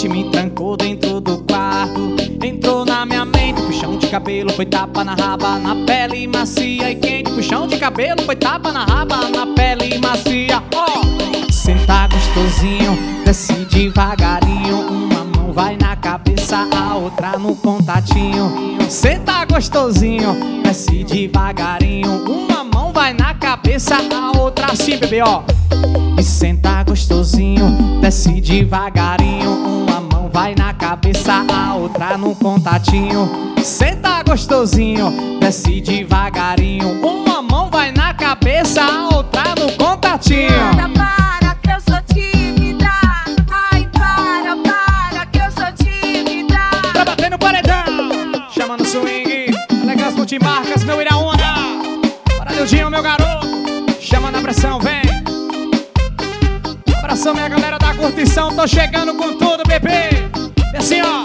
quente, me trancou dentro do quarto. Entrou na minha mente, puxão de cabelo, foi tapa na raba, na pele macia e quente. Puxão de cabelo, foi tapa na raba, na pele macia. Senta gostosinho, desce devagarinho. Uma mão vai na cabeça, a outra no contatinho. Senta gostosinho, desce devagarinho. Uma mão vai na cabeça, a outra assim, bebê, ó. E senta gostosinho, desce devagarinho. Uma mão vai na cabeça, a outra no contatinho. Senta gostosinho, desce devagarinho. Uma mão vai na cabeça, a outra no contatinho. Para que eu sou tímida. Ai, para que eu sou tímida. Pra bater no paredão, chama no swing, Elegância Multimarcas, meu Iraúna. Para Lildinho, meu garoto, chama na pressão, vem. Abração, minha galera da curtição, tô chegando com tudo, bebê. E assim, ó.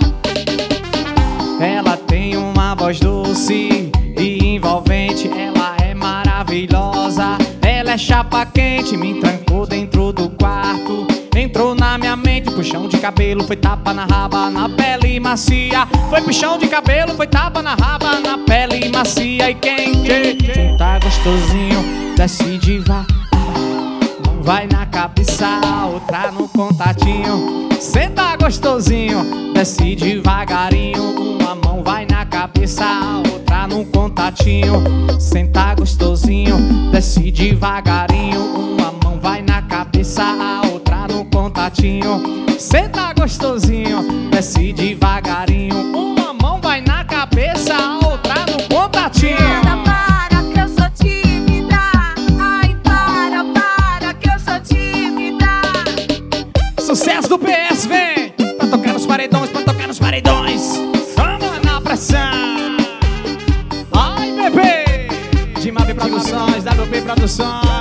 Ela tem uma voz doce e envolvente, ela é maravilhosa, ela é chapa quente, me trancou dentro do quarto. Entrou na minha mente, puxão de cabelo, foi tapa na raba, na pele macia. Foi puxão de cabelo, foi tapa na raba, na pele macia e quente. Tá gostosinho, desce devagar. Vai na cabeça, a outra no contatinho. Senta gostosinho, desce devagarinho. Uma mão vai na cabeça, a outra no contatinho. Senta gostosinho, desce devagarinho. Uma mão vai na cabeça, a outra no contatinho. Senta gostosinho, desce devagarinho. Uma mão vai na cabeça, a outra no contatinho. Para que eu sou tímida. Ai, para que eu sou tímida. Sucesso do PS, vem! Pra tocar nos paredões, pra tocar nos paredões. Vamos na pressão. Ai, bebê! De Mavi Produções, WP Produções.